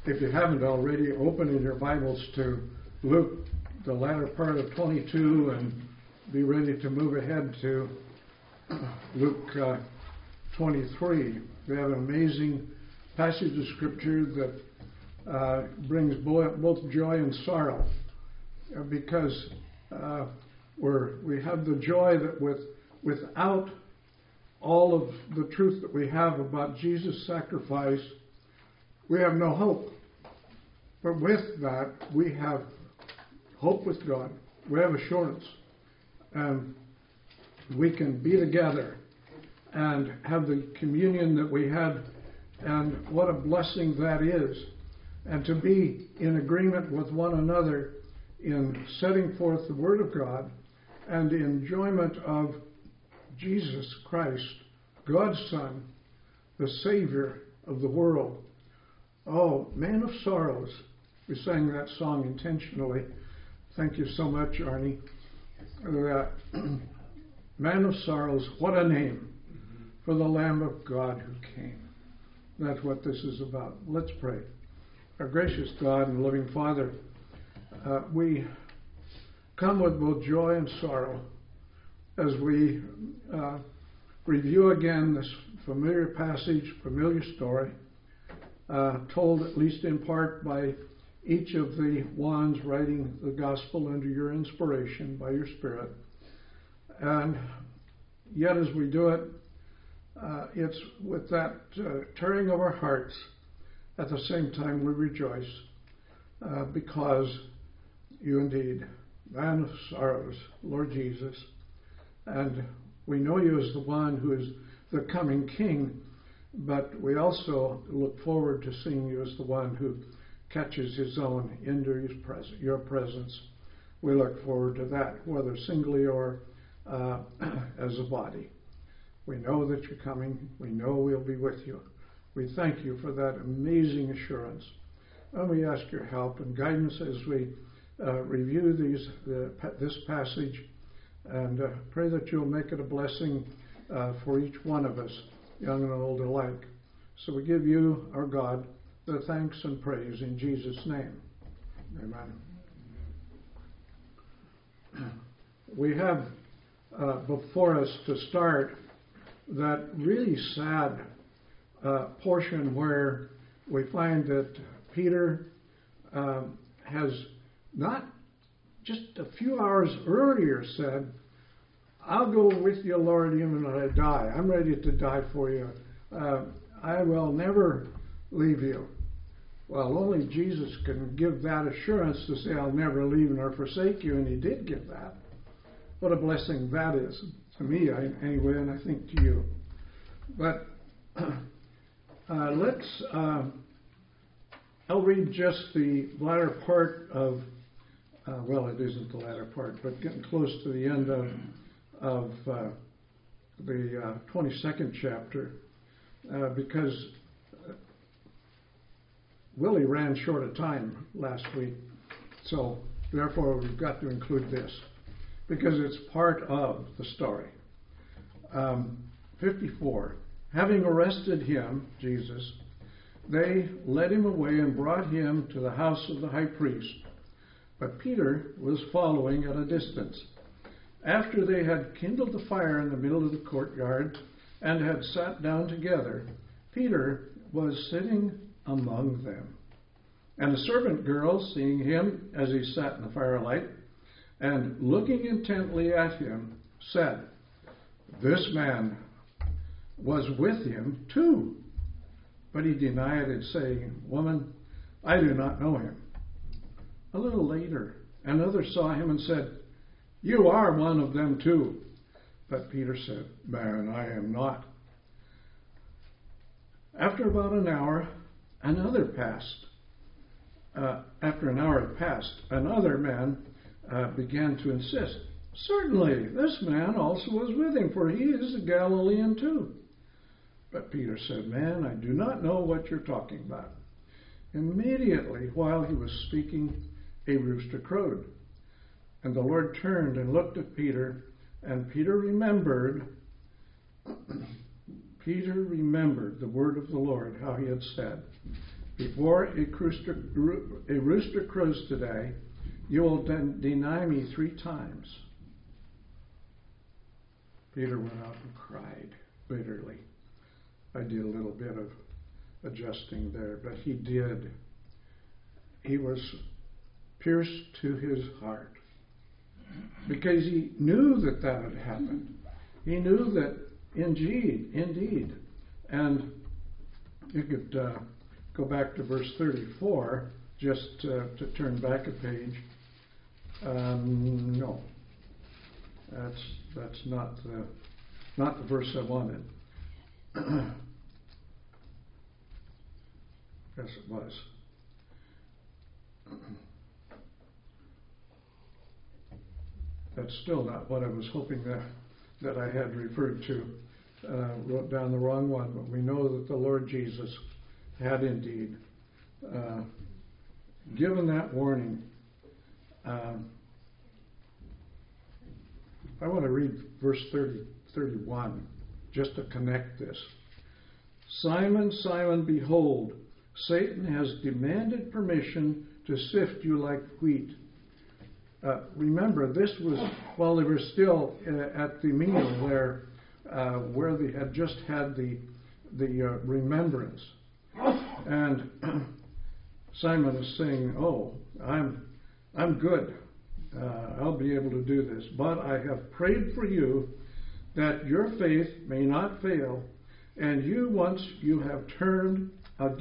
If you haven't already, open in your Bibles to Luke, the latter part of 22, and be ready to move ahead to Luke 23. We have an amazing passage of Scripture that brings both joy and sorrow, because we have the joy that without all of the truth that we have about Jesus' sacrifice, we have no hope. But with that, we have hope with God. We have assurance. And we can be together and have the communion that we had. And what a blessing that is. And to be in agreement with one another in setting forth the Word of God and the enjoyment of Jesus Christ, God's Son, the Savior of the world. Oh, Man of Sorrows. We sang that song intentionally. Thank you so much, Arnie. Man of Sorrows, what a name for the Lamb of God who came. That's what this is about. Let's pray. Our gracious God and loving Father, we come with both joy and sorrow as we review again this familiar passage, familiar story, told at least in part by each of the ones writing the gospel under your inspiration by your Spirit. And yet as we do it, it's with that tearing of our hearts. At the same time we rejoice because you indeed, Man of Sorrows, Lord Jesus, and we know you as the one who is the coming King, but we also look forward to seeing you as the one who catches his own into your presence. We look forward to that, whether singly or as a body. We know that you're coming. We know we'll be with you. We thank you for that amazing assurance. And we ask your help and guidance as we review this passage, and pray that you'll make it a blessing for each one of us, young and old alike. So we give you, our God, the thanks and praise in Jesus' name. Amen. We have before us to start that really sad portion where we find that Peter has not just a few hours earlier said, I'll go with you, Lord, even when I die. I'm ready to die for you. I will never leave you. Well, only Jesus can give that assurance to say, I'll never leave nor forsake you, and he did give that. What a blessing that is to me, anyway, and I think to you. But I'll read just the latter part of, well, it isn't the latter part, but getting close to the end of the 22nd chapter, because Willie ran short of time last week, so therefore we've got to include this, because it's part of the story. 54. Having arrested him, Jesus, they led him away and brought him to the house of the high priest. But Peter was following at a distance. After they had kindled the fire in the middle of the courtyard and had sat down together, Peter was sitting among them. And a servant girl, seeing him as he sat in the firelight, and looking intently at him, said, This man was with him too. But he denied it, saying, Woman, I do not know him. A little later, another saw him and said, You are one of them too. But Peter said, Man, I am not. After about an hour, another passed. After an hour had passed, another man began to insist, Certainly, this man also was with him, for he is a Galilean too. But Peter said, Man, I do not know what you're talking about. Immediately, while he was speaking, a rooster crowed. And the Lord turned and looked at Peter, and Peter remembered the word of the Lord, how he had said, before a rooster crows today, you will deny me 3 times. Peter went out and cried bitterly. I did a little bit of adjusting there, but he did. He was pierced to his heart because he knew that had happened. He knew that indeed. And you could go back to verse 34, just to turn back a page. No, that's not the verse I wanted. Yes, it was. That's still not what I was hoping that I had referred to. Wrote down the wrong one, but we know that the Lord Jesus had indeed given that warning. I want to read verse 31 just to connect this. Simon, Simon, behold, Satan has demanded permission to sift you like wheat. Remember, this was while they were still at the meal there, where they had just had the remembrance, and Simon is saying, "Oh, I'm good. I'll be able to do this. But I have prayed for you that your faith may not fail, and you, once you have returned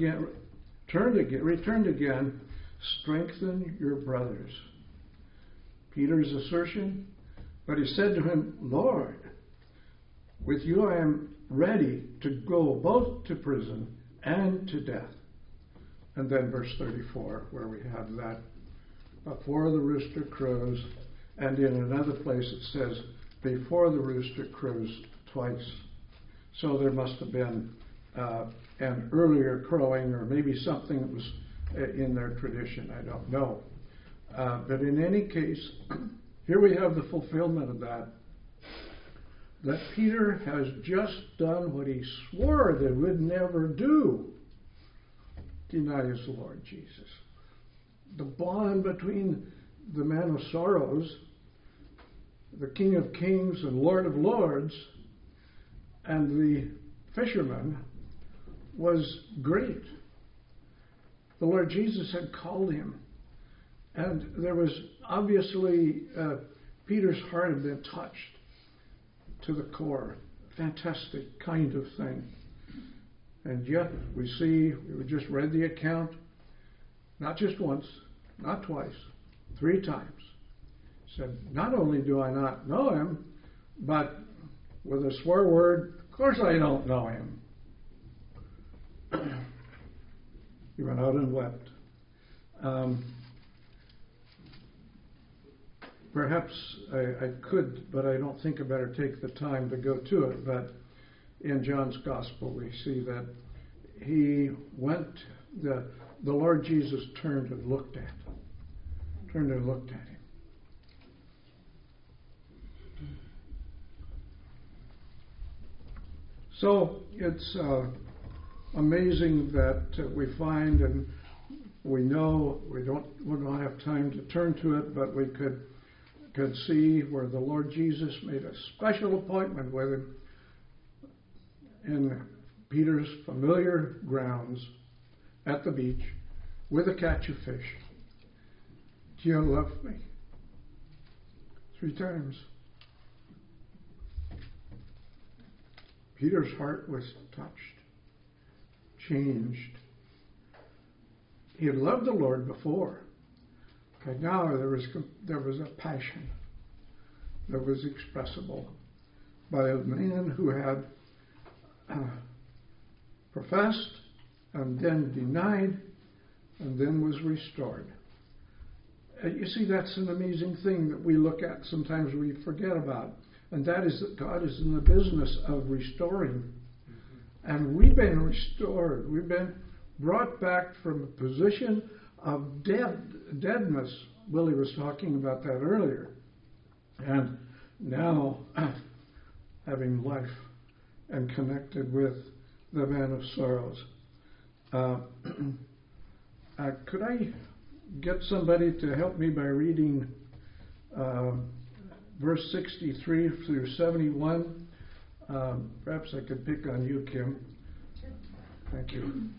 again, strengthen your brothers." Peter's assertion, but he said to him, "Lord, with you I am ready to go both to prison and to death." And then verse 34, where we have that, before the rooster crows, and in another place it says, before the rooster crows twice. So there must have been an earlier crowing, or maybe something that was in their tradition. I don't know. But in any case, here we have the fulfillment of that Peter has just done what he swore they would never do: deny his Lord Jesus. The bond between the man of sorrows, the King of Kings and Lord of Lords, and the fisherman was great. The Lord Jesus had called him, and there was obviously Peter's heart had been touched to the core. Fantastic kind of thing. And yet we just read the account, not just once, not twice, 3 times. Said, not only do I not know him, but with a swear word, of course I don't know him. He went out and wept. Perhaps I could, but I don't think I better take the time to go to it. But in John's Gospel, we see that he went, the Lord Jesus turned and looked at him. So it's amazing that we find, and we know we don't have time to turn to it, but we could see where the Lord Jesus made a special appointment with him in Peter's familiar grounds at the beach with a catch of fish. Do you love me? 3 times. Peter's heart was touched, changed. He had loved the Lord before, but now there was a passion that was expressible by a man who had professed and then denied and then was restored. You see, that's an amazing thing that we look at, sometimes we forget about. And that is that God is in the business of restoring. And we've been restored. We've been brought back from a position of deadness. Willie was talking about that earlier. And now having life and connected with the man of sorrows. Could I get somebody to help me by reading verse 63 through 71? Perhaps I could pick on you, Kim. Thank you.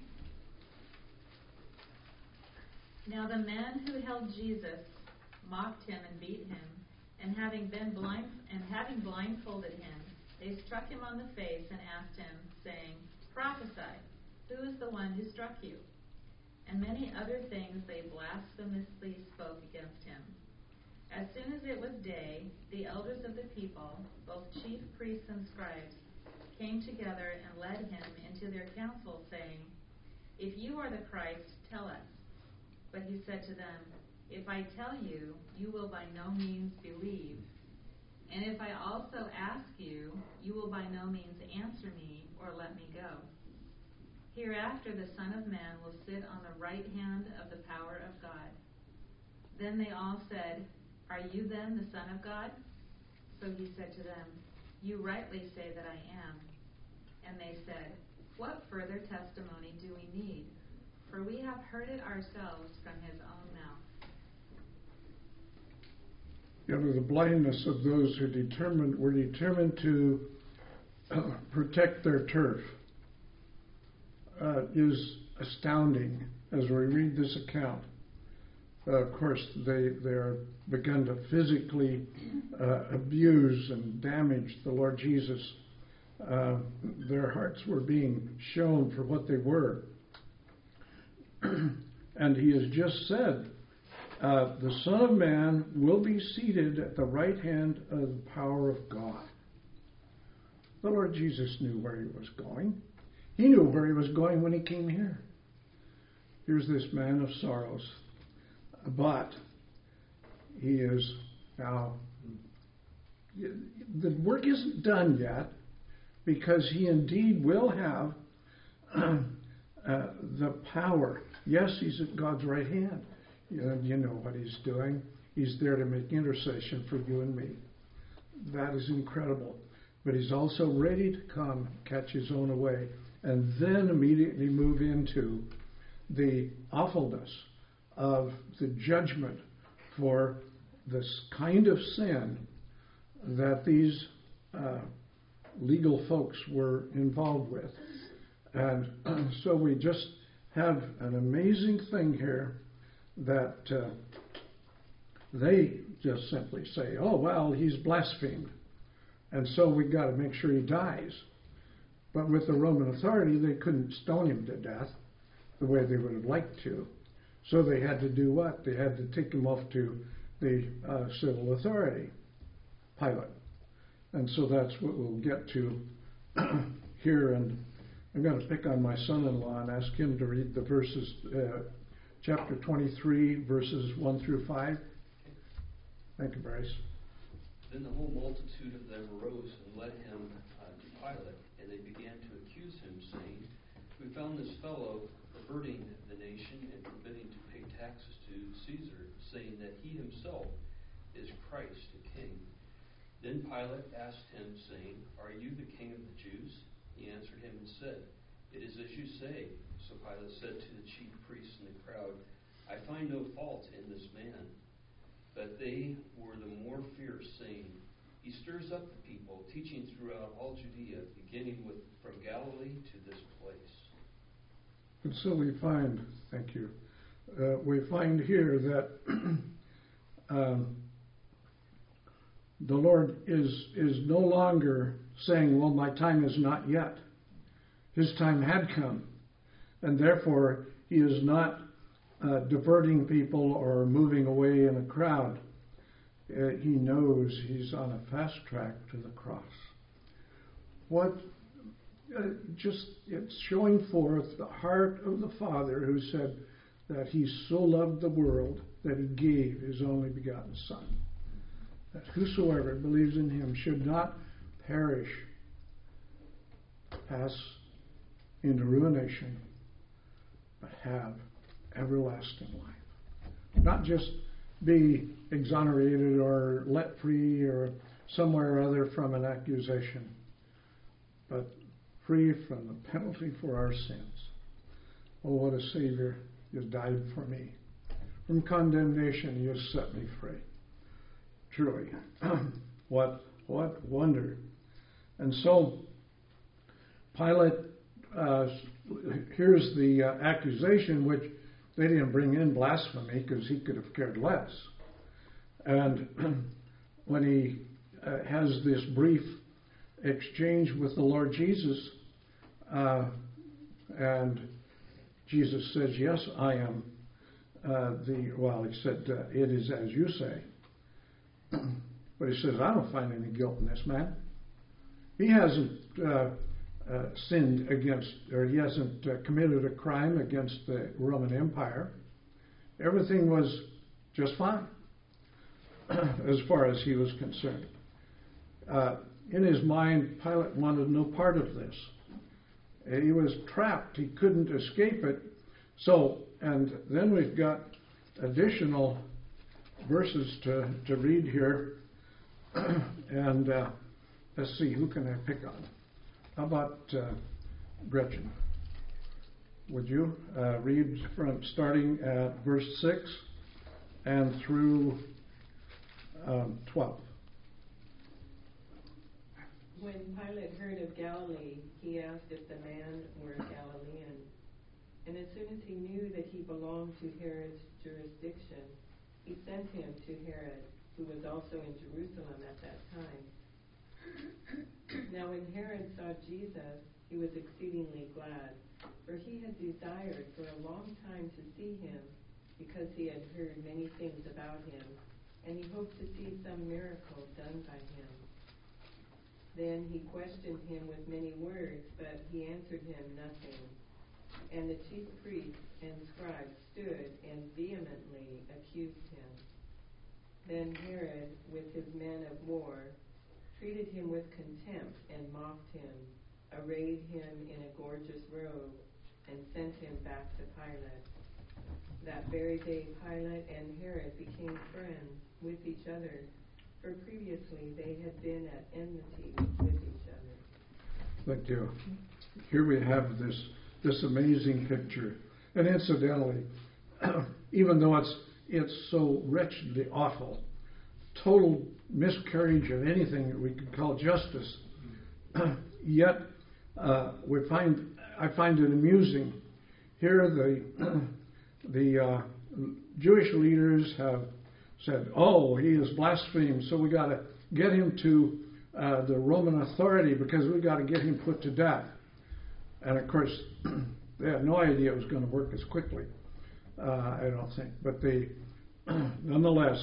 Now the men who held Jesus mocked him and beat him, and having blindfolded him, they struck him on the face and asked him, saying, Prophesy, who is the one who struck you? And many other things they blasphemously spoke against him. As soon as it was day, the elders of the people, both chief priests and scribes, came together and led him into their council, saying, If you are the Christ, tell us. But he said to them, If I tell you, you will by no means believe. And if I also ask you, you will by no means answer me or let me go. Hereafter the Son of Man will sit on the right hand of the power of God. Then they all said, Are you then the Son of God? So he said to them, You rightly say that I am. And they said, What further testimony do we need? For we have heard it ourselves from his own mouth. You know, the blindness of those who were determined to protect their turf is astounding as we read this account. Of course, they're begun to physically abuse and damage the Lord Jesus. Their hearts were being shown for what they were. And he has just said, the Son of Man will be seated at the right hand of the power of God. The Lord Jesus knew where he was going. He knew where he was going when he came here. Here's this man of sorrows. But he is now, the work isn't done yet, because he indeed will have the power. Yes, he's at God's right hand. You know what he's doing. He's there to make intercession for you and me. That is incredible. But he's also ready to come, catch his own away, and then immediately move into the awfulness of the judgment for this kind of sin that these legal folks were involved with. And so we just have an amazing thing here that they just simply say, oh, well, he's blasphemed, and so we've got to make sure he dies. But with the Roman authority, they couldn't stone him to death the way they would have liked to. So they had to do what? They had to take him off to the civil authority, Pilate. And so that's what we'll get to here. And I'm going to pick on my son-in-law and ask him to read the verses, chapter 23, verses 1 through 5. Thank you, Bryce. Then the whole multitude of them arose and led him to Pilate, and they began to accuse him, saying, We found this fellow perverting the nation and forbidding to pay taxes to Caesar, saying that he himself is Christ, a king. Then Pilate asked him, saying, Are you the king of the Jews? He answered him and said, It is as you say. So Pilate said to the chief priests and the crowd, I find no fault in this man. But they were the more fierce, saying, He stirs up the people, teaching throughout all Judea, beginning from Galilee to this place. And so we find, thank you, we find here that the Lord is no longer saying, well, my time is not yet. His time had come. And therefore, he is not diverting people or moving away in a crowd. He knows he's on a fast track to the cross. It's showing forth the heart of the Father, who said that he so loved the world that he gave his only begotten Son, that whosoever believes in him should not perish, pass into ruination, but have everlasting life. Not just be exonerated or let free or somewhere or other from an accusation, but free from the penalty for our sins. Oh, what a Savior You died for me. From condemnation, you set me free. Truly, what wonder. And so, Pilate here's the accusation, which they didn't bring in blasphemy because he could have cared less. And when he has this brief exchange with the Lord Jesus, and Jesus says, yes, I am he said, it is as you say. But he says, I don't find any guilt in this man. He hasn't sinned against, or he hasn't committed a crime against the Roman Empire. Everything was just fine as far as he was concerned. In his mind, Pilate wanted no part of this. He was trapped. He couldn't escape it. So, and then we've got additional verses to read here. And let's see, who can I pick on? How about Gretchen? Would you read from starting at verse 6 and through 12? When Pilate heard of Galilee, he asked if the man were a Galilean. And as soon as he knew that he belonged to Herod's jurisdiction, he sent him to Herod, who was also in Jerusalem at that time. Now when Herod saw Jesus, he was exceedingly glad, for he had desired for a long time to see him, because he had heard many things about him, and he hoped to see some miracle done by him. Then he questioned him with many words, but he answered him nothing. And the chief priests and scribes stood and vehemently accused him. Then Herod, with his men of war, treated him with contempt and mocked him, arrayed him in a gorgeous robe, and sent him back to Pilate. That very day Pilate and Herod became friends with each other, for previously they had been at enmity with each other. Thank you. Here we have this amazing picture. And incidentally, even though it's so wretchedly awful, total miscarriage of anything that we could call justice, yet I find it amusing. Here the Jewish leaders have said, oh, he has blasphemed, so we got to get him to the Roman authority because we got to get him put to death. And of course, they had no idea it was going to work as quickly, I don't think. But they, nonetheless,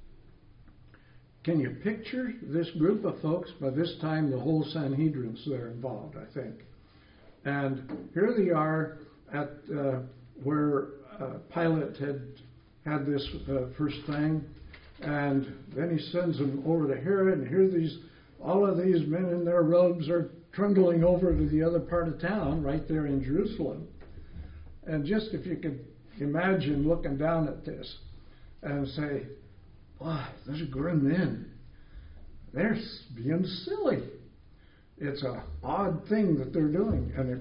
can you picture this group of folks? By this time, the whole Sanhedrin's there involved, I think. And here they are at where Pilate had this first thing, and then he sends them over to Herod, and here all of these men in their robes are trundling over to the other part of town, right there in Jerusalem. And just if you could imagine looking down at this and say, wow, those are grown men. They're being silly. It's an odd thing that they're doing, and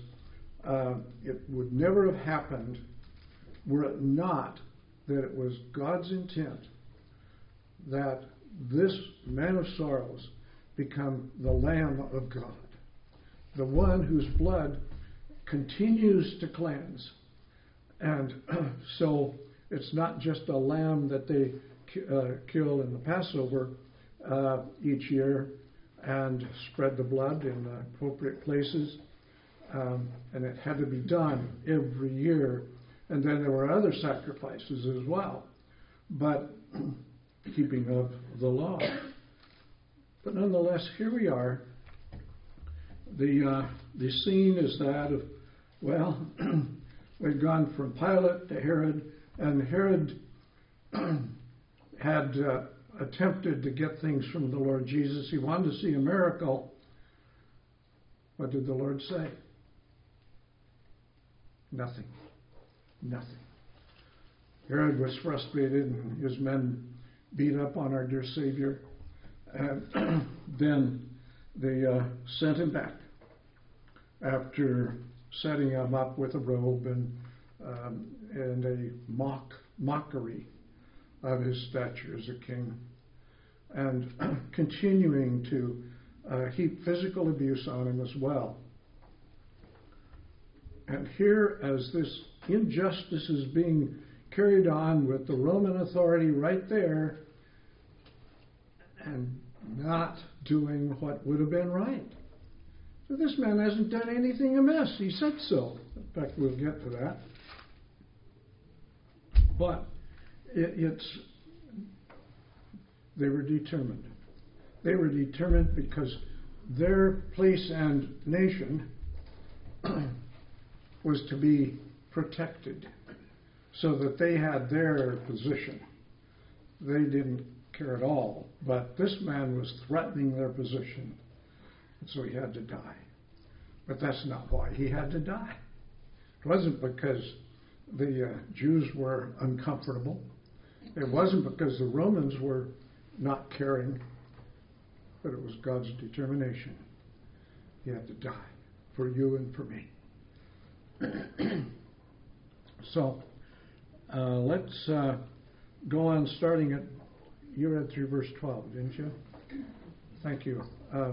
it would never have happened were it not that it was God's intent that this man of sorrows become the Lamb of God, the one whose blood continues to cleanse. And so it's not just a lamb that they kill in the Passover each year and spread the blood in the appropriate places, and it had to be done every year. And then there were other sacrifices as well, but keeping of the law. But nonetheless, here we are. The scene is that of, well, we've gone from Pilate to Herod, and Herod had attempted to get things from the Lord Jesus. He wanted to see a miracle. What did the Lord say? Nothing. Nothing. Herod was frustrated, and his men beat up on our dear Savior. And then they sent him back after setting him up with a robe and a mockery of his stature as a king, and continuing to heap physical abuse on him as well. And here, as this injustice is being carried on with the Roman authority right there, and not doing what would have been right. So this man hasn't done anything amiss. He said so. In fact, we'll get to that. But they were determined. They were determined because their place and nation was to be protected so that they had their position. They didn't care at all, but this man was threatening their position, and so he had to die. But that's not why he had to die. It wasn't because the Jews were uncomfortable. It wasn't because the Romans were not caring, but it was God's determination. He had to die for you and for me. So let's go on, starting at, you read through verse 12, didn't you? Thank you.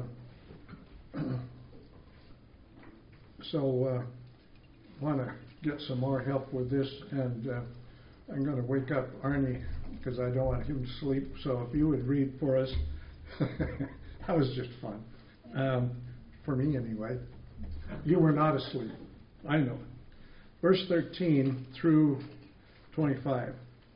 So want to get some more help with this, and I'm going to wake up Arnie because I don't want him to sleep. So if you would read for us, that was just fun. For me anyway. You were not asleep. I know it. Verse 13 through 25.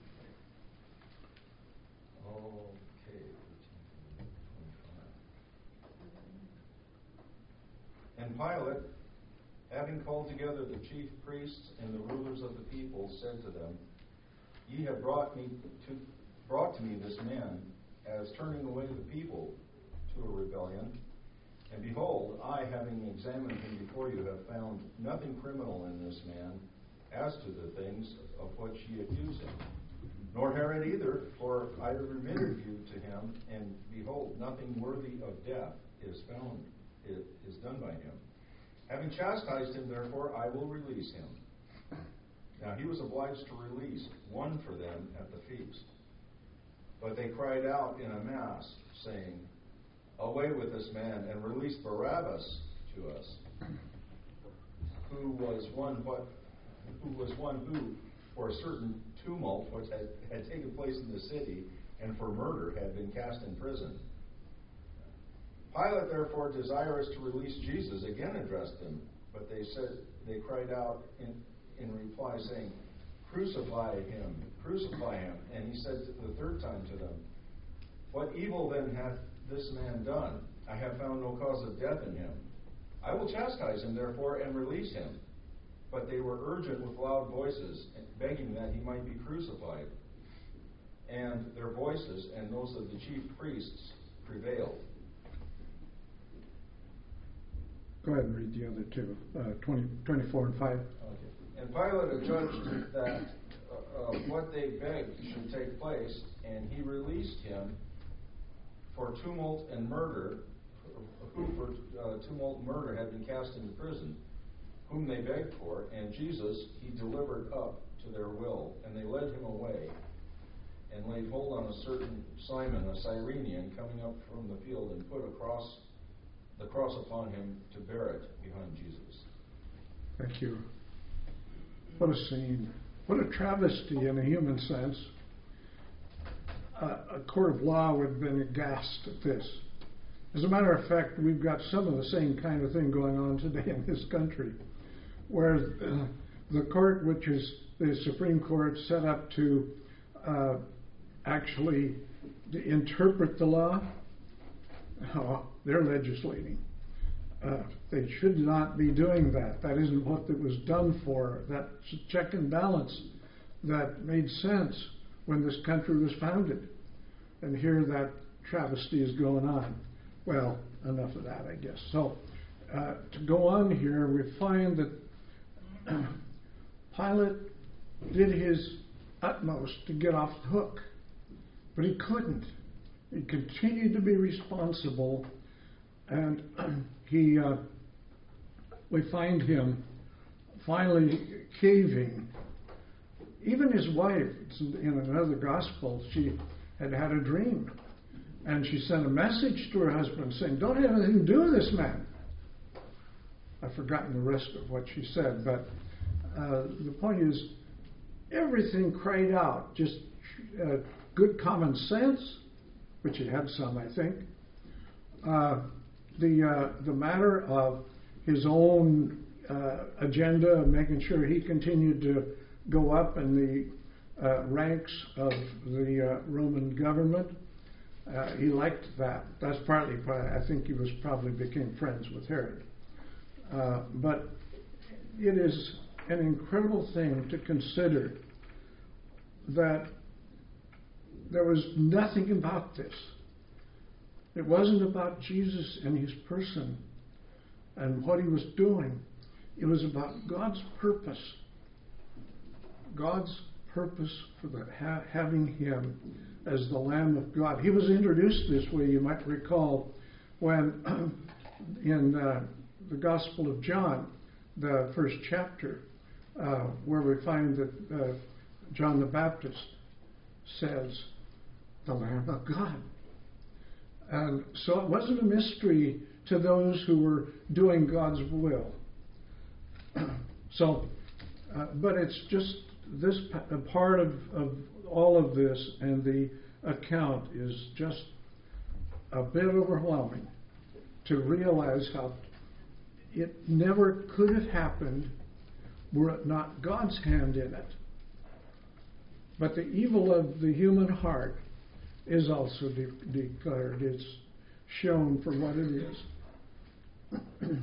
And Pilate, having called together the chief priests and the rulers of the people, said to them, Ye have brought to me this man, as turning away the people to a rebellion. And behold, I, having examined him before you, have found nothing criminal in this man, as to the things of which ye accuse him. Nor Herod either, for I remitted you to him, and behold, nothing worthy of death is done by him. Having chastised him, therefore, I will release him. Now he was obliged to release one for them at the feast. But they cried out in a mass, saying, Away with this man, and release Barabbas to us, who was one who, for a certain tumult which had taken place in the city, and for murder had been cast in prison. Pilate, therefore, desirous to release Jesus, again addressed them, but they cried out in reply, saying, Crucify him, crucify him. And he said the third time to them, What evil then hath this man done? I have found no cause of death in him. I will chastise him, therefore, and release him. But they were urgent with loud voices, begging that he might be crucified. And their voices and those of the chief priests prevailed. Go ahead and read the other two, 24 and 5. Okay. And Pilate adjudged that what they begged should take place, and he released him for tumult and murder, who for tumult and murder had been cast into prison, whom they begged for, and Jesus he delivered up to their will, and they led him away, and laid hold on a certain Simon, a Cyrenian, coming up from the field, and put the cross upon him to bear it behind Jesus. Thank you. What a scene. What a travesty in a human sense. A court of law would have been aghast at this. As a matter of fact, we've got some of the same kind of thing going on today in this country, where the court, which is the Supreme Court, set up to actually interpret the law, they're legislating. They should not be doing that. That isn't what it was done for. That's a check and balance that made sense when this country was founded. And here that travesty is going on. Well, enough of that, I guess. So, to go on here, we find that Pilate did his utmost to get off the hook, but he couldn't. He continued to be responsible, and we find him finally caving Even his wife, in another gospel, she had had a dream. And she sent a message to her husband saying, don't have anything to do with this man. I've forgotten the rest of what she said, but the point is, everything cried out, just good common sense, which it had some, I think. The matter of his own agenda, making sure he continued to go up in the ranks of the Roman government. He liked that. That's partly why I think he was probably became friends with Herod. But it is an incredible thing to consider that there was nothing about this. It wasn't about Jesus and his person and what he was doing. It was about God's purpose. God's purpose for having him as the Lamb of God. He was introduced this way, you might recall, when in the Gospel of John, the first chapter, where we find that John the Baptist says, the Lamb of God. And so it wasn't a mystery to those who were doing God's will. But it's just this a part of all of this, and the account is just a bit overwhelming to realize how it never could have happened were it not God's hand in it. But the evil of the human heart is also declared. It's shown for what it is.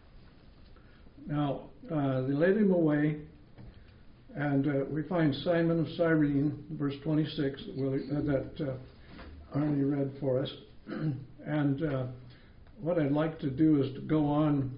Now, they led him away, and we find Simon of Cyrene, verse 26, that Arnie read for us. And what I'd like to do is to go on,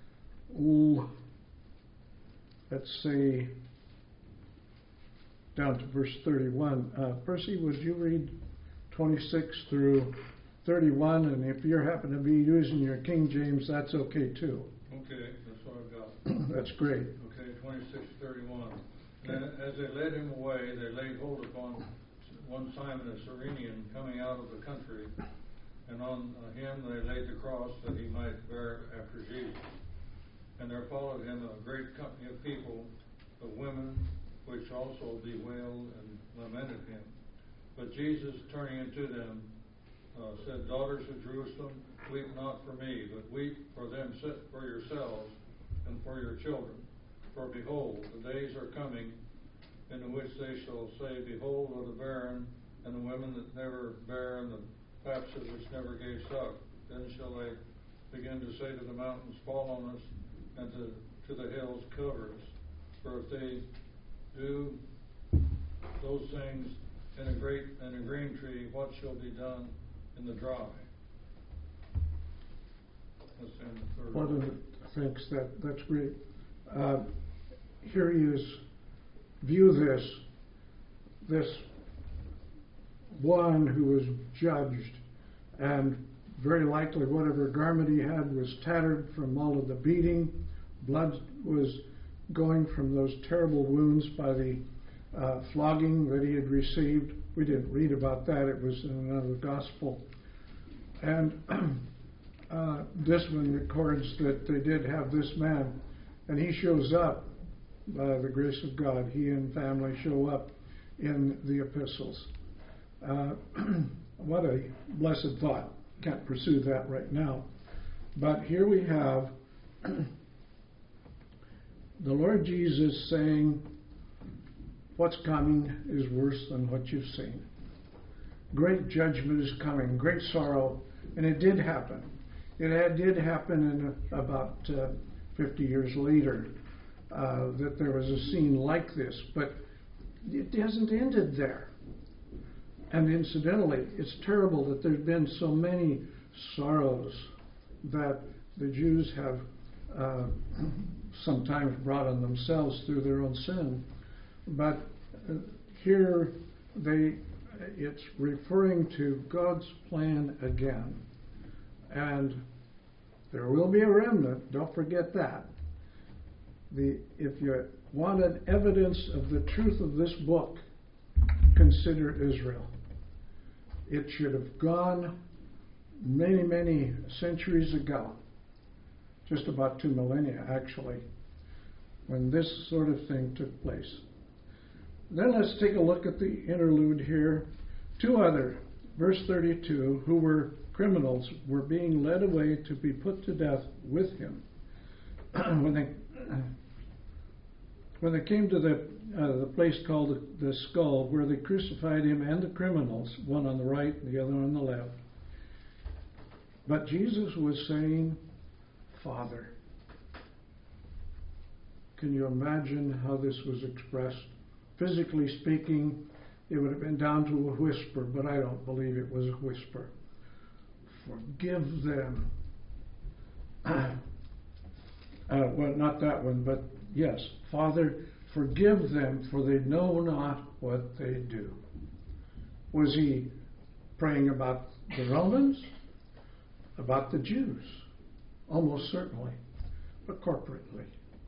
let's say, down to verse 31. Percy, would you read 26 through 31? And if you happen to be using your King James, that's okay too. Okay, that's what I've got. That's great. Okay, 26:31. Then as they led him away, they laid hold upon one Simon a Cyrenian coming out of the country, and on him they laid the cross that he might bear after Jesus. And there followed him a great company of people, of women, which also bewailed and lamented him. But Jesus, turning unto them, said, Daughters of Jerusalem, weep not for me, but weep for them, for yourselves, and for your children. For behold, the days are coming, in the which they shall say, Behold, the barren, and the women that never bear, and the paps which never gave suck. Then shall they begin to say to the mountains, Fall on us, and to the hills, cover us. For if they do those things in a green tree, what shall be done in the dry? That's in the third. One of the thanks, that's great. Here he is. View this one who was judged, and very likely whatever garment he had was tattered from all of the beating. Blood was going from those terrible wounds by the flogging that he had received. We didn't read about that. It was in another gospel. And this one records that they did have this man, and he shows up by the grace of God. He and family show up in the epistles. What a blessed thought. Can't pursue that right now. But here we have the Lord Jesus saying, what's coming is worse than what you've seen. Great judgment is coming, great sorrow, and it did happen. It did happen in about 50 years later that there was a scene like this, but it hasn't ended there. And incidentally, it's terrible that there's been so many sorrows that the Jews have sometimes brought on themselves through their own sin. But here it's referring to God's plan again. And there will be a remnant, don't forget that. If you wanted evidence of the truth of this book, consider Israel. It should have gone many, many centuries ago, just about 2 millennia actually, when this sort of thing took place. Then let's take a look at the interlude here. 2 other, verse 32, who were criminals, were being led away to be put to death with him. When they came to the place called the Skull, where they crucified him and the criminals, one on the right and the other on the left. But Jesus was saying, Father. Can you imagine how this was expressed? Physically speaking, it would have been down to a whisper, but I don't believe it was a whisper. Forgive them. Well, not that one, but yes. Father, forgive them, for they know not what they do. Was he praying about the Romans? About the Jews? Almost certainly, but corporately.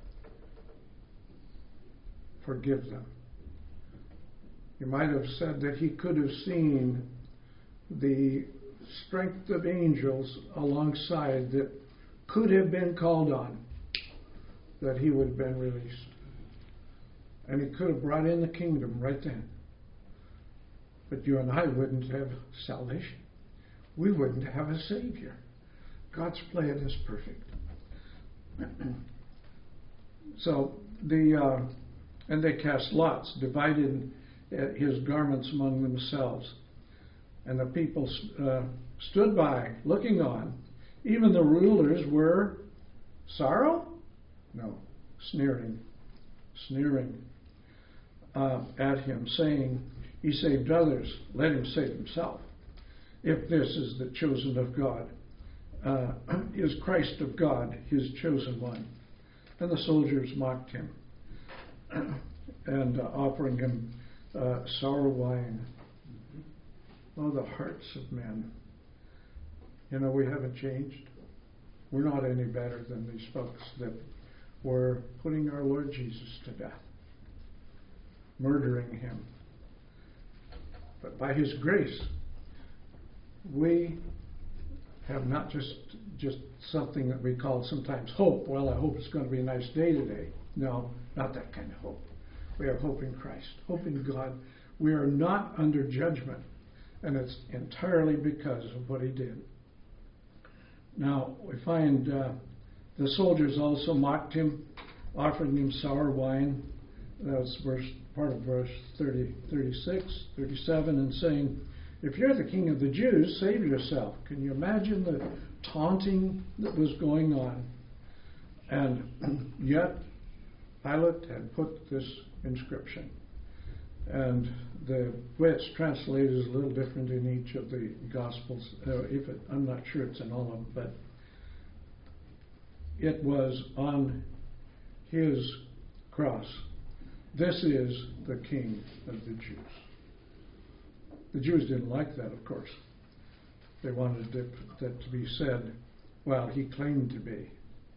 Forgive them. You might have said that he could have seen the strength of angels alongside that could have been called on, that he would have been released. And he could have brought in the kingdom right then. But you and I wouldn't have salvation. We wouldn't have a Savior. God's plan is perfect. So and they cast lots, divided his garments among themselves. And the people stood by, looking on. Even the rulers were sorrow? No, sneering at him, saying, he saved others, let him save himself. If this is the chosen of God, is Christ of God, his chosen one. And the soldiers mocked him, and offering him sour wine. Oh, the hearts of men. You know, we haven't changed. We're not any better than these folks that were putting our Lord Jesus to death, murdering him. But by his grace, we have not just something that we call sometimes hope. Well, I hope it's going to be a nice day today. No, not that kind of hope. We have hope in Christ, hope in God. We are not under judgment, and it's entirely because of what he did. Now, we find the soldiers also mocked him, offering him sour wine. That's part of verse 30, 36, 37, and saying, if you're the king of the Jews, save yourself. Can you imagine the taunting that was going on? And yet, Pilate had put this inscription. And the way it's translated is a little different in each of the Gospels. I'm not sure it's in all of them, but it was on his cross. This is the King of the Jews. The Jews didn't like that, of course. They wanted that to be said, well, he claimed to be.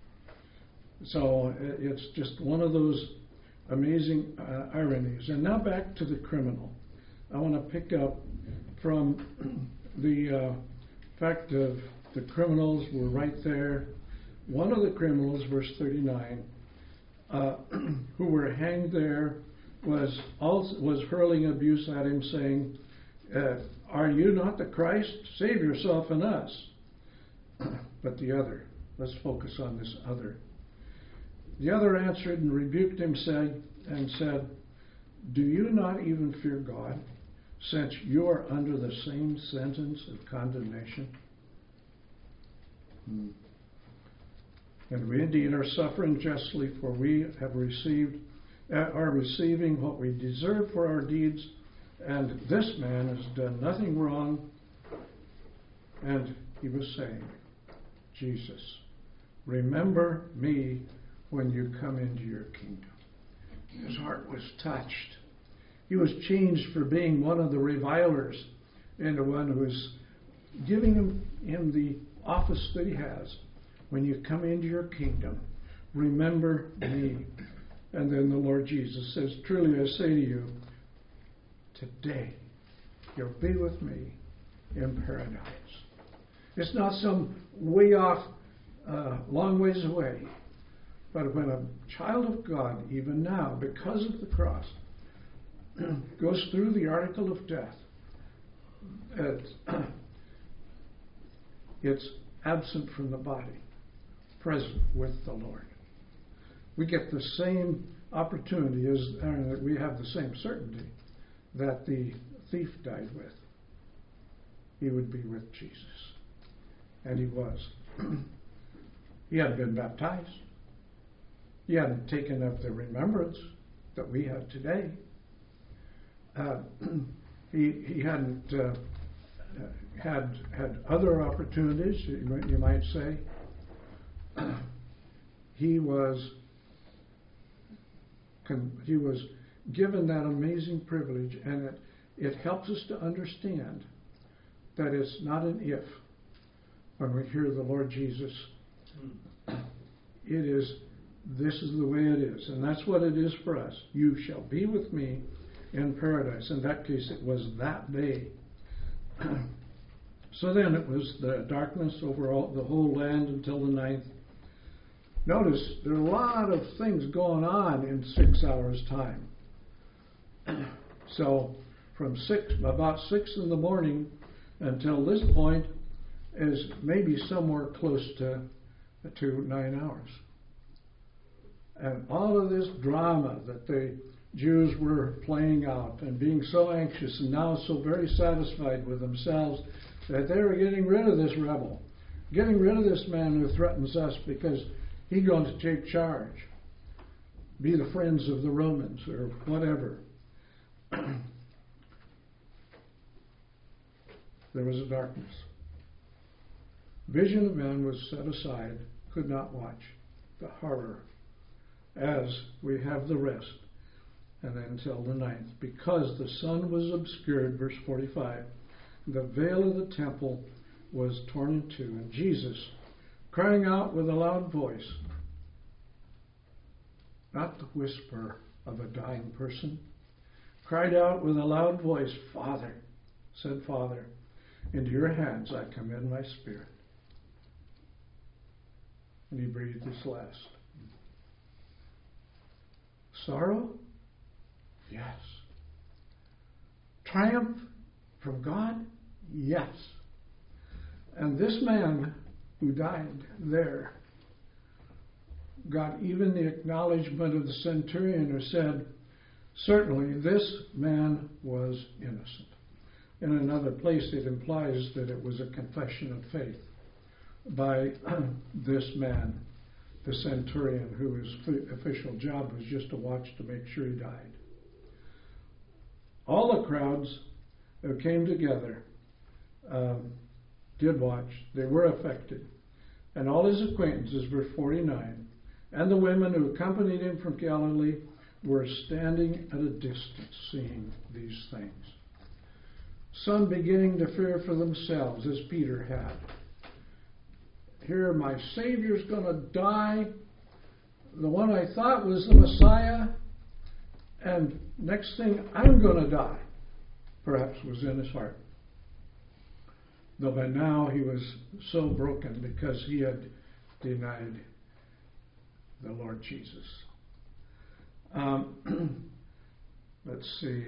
So it's just one of those amazing ironies. And now back to the criminal. I want to pick up from the fact of the criminals were right there. One of the criminals, verse 39, who were hanged there, was hurling abuse at him, saying, are you not the Christ? Save yourself and us. But the other, let's focus on this other. The other answered and rebuked him, and said, do you not even fear God, since you are under the same sentence of condemnation? And we indeed are suffering justly, for we are receiving what we deserve for our deeds, and this man has done nothing wrong. And he was saying, Jesus, remember me when you come into your kingdom. His heart was touched. He was changed for being one of the revilers into one who was giving him the office that he has. When you come into your kingdom, remember me. And then the Lord Jesus says, truly I say to you, today you'll be with me in paradise. It's not some way off, long ways away. But when a child of God, even now, because of the cross, goes through the article of death, it's absent from the body, present with the Lord. We get the same opportunity we have the same certainty that the thief died with. He would be with Jesus. And he was. He hadn't been baptized. He hadn't taken up the remembrance that we have today. He hadn't had other opportunities, you might say. He was given that amazing privilege, and it helps us to understand that it's not an if when we hear the Lord Jesus. This is the way it is, and that's what it is for us. You shall be with me in paradise. In that case, it was that day. So then it was the darkness over the whole land until the 9th. Notice there are a lot of things going on in 6 hours' time. So from about 6 in the morning until this point is maybe somewhere close to 9 hours. And all of this drama that the Jews were playing out and being so anxious and now so very satisfied with themselves that they were getting rid of this rebel, getting rid of this man who threatens us because he's going to take charge, be the friends of the Romans or whatever. There was a darkness. Vision of man was set aside, could not watch the horror as we have the rest. And then until the 9th, because the sun was obscured, verse 45, the veil of the temple was torn in two, and Jesus, crying out with a loud voice, not the whisper of a dying person, cried out with a loud voice, Father, said Father, into your hands I commend my spirit. And he breathed his last. Sorrow? Yes. Triumph from God? Yes. And this man who died there got even the acknowledgement of the centurion who said, certainly this man was innocent. In another place it implies that it was a confession of faith by this man, the centurion, whose official job was just to watch to make sure he died. All the crowds who came together did watch. They were affected. And all his acquaintances, verse 49, and the women who accompanied him from Galilee were standing at a distance seeing these things. Some beginning to fear for themselves, as Peter had. Here, my Savior's going to die. The one I thought was the Messiah. And next thing, I'm going to die. Perhaps was in his heart. Though by now he was so broken because he had denied the Lord Jesus. Let's see.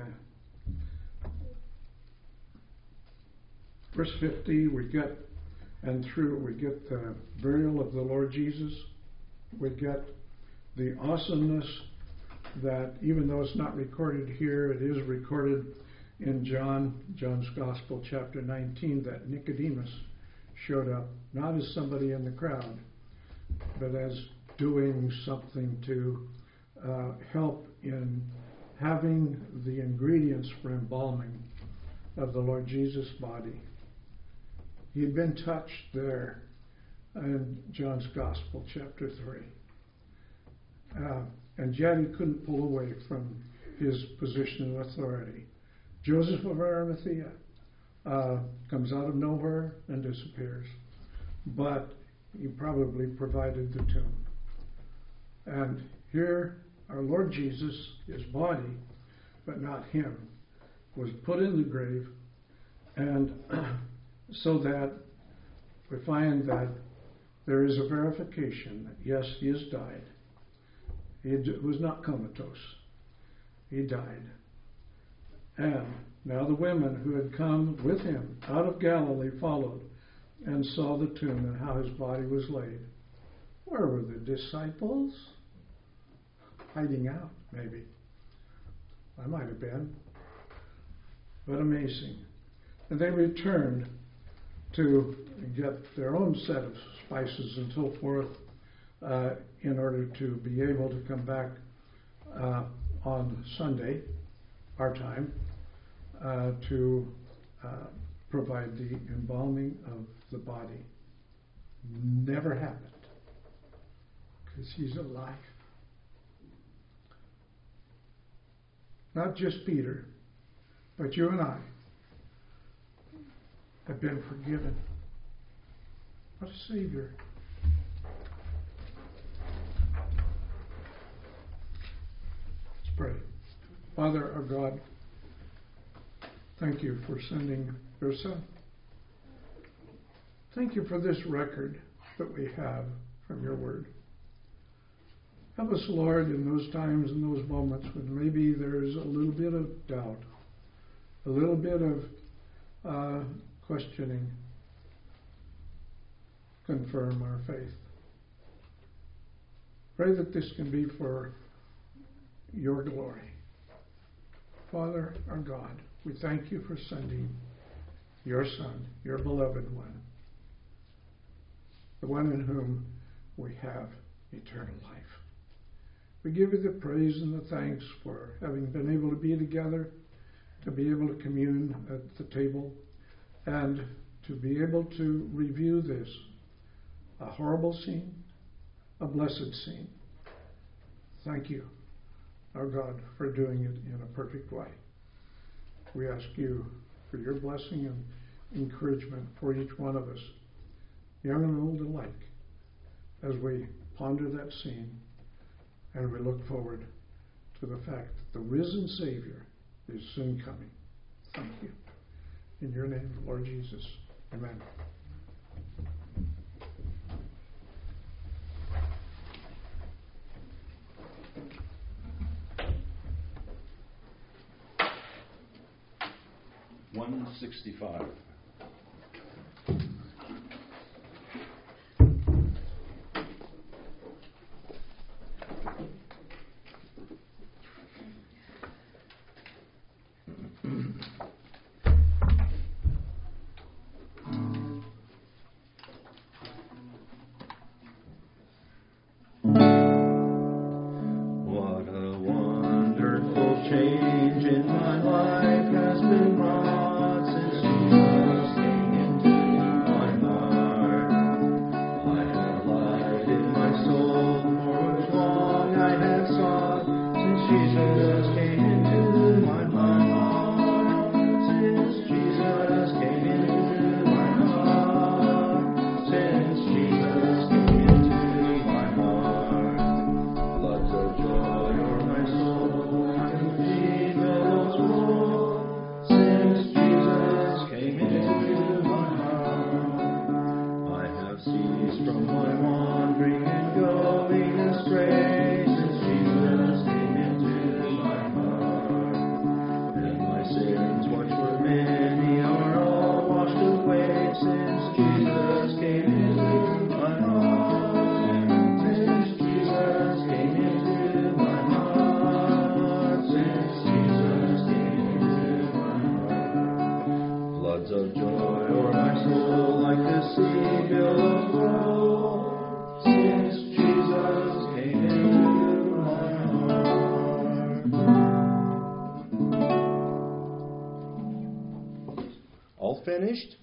Verse 50, we get the burial of the Lord Jesus. We get the awesomeness that, even though it's not recorded here, it is recorded in John's Gospel, chapter 19, that Nicodemus showed up, not as somebody in the crowd, but as doing something to help in having the ingredients for embalming of the Lord Jesus' body. He had been touched there in John's Gospel, chapter 3. And yet he couldn't pull away from his position of authority. Joseph of Arimathea comes out of nowhere and disappears. But he probably provided the tomb. And here our Lord Jesus, his body, but not him, was put in the grave, and so that we find that there is a verification that yes, he has died. He was not comatose. He died. And now the women who had come with him out of Galilee followed and saw the tomb and how his body was laid. Where were the disciples? Hiding out, maybe. I might have been. But amazing. And they returned to get their own set of spices and so forth in order to be able to come back on Sunday, our time, to provide the embalming of the body. Never happened, because he's alive. Not just Peter, but you and I have been forgiven. What a Savior. Let's pray. Father, our God, thank you for sending your Son. Thank you for this record that we have from your word. Help us, Lord, in those times and those moments when maybe there's a little bit of doubt, a little bit of questioning. Confirm our faith. Pray that this can be for your glory. Father, our God, we thank you for sending your Son, your beloved one, the one in whom we have eternal life. We give you the praise and the thanks for having been able to be together, to be able to commune at the table, and to be able to review this, a horrible scene, a blessed scene. Thank you, our God, for doing it in a perfect way. We ask you for your blessing and encouragement for each one of us, young and old alike, as we ponder that scene and we look forward to the fact that the risen Savior is soon coming. Thank you. In your name, Lord Jesus. Amen. $165. Finished?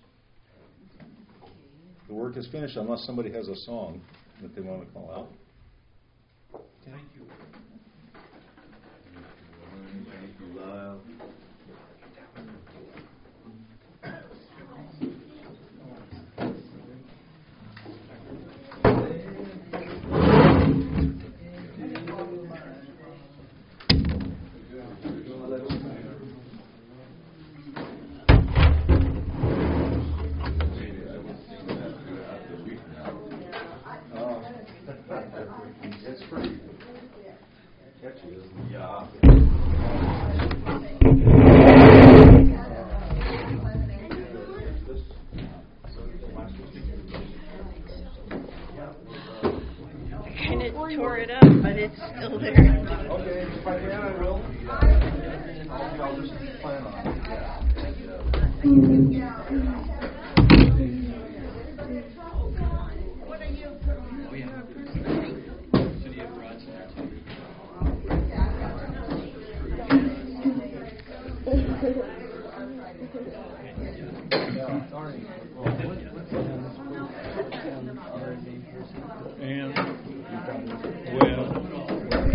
The work is finished unless somebody has a song that they want to call out. Thank you. Thank you, Lyle. tore it up, but it's still there. Okay, if I can, I will. I'll just plan on it. City of Bronson. And with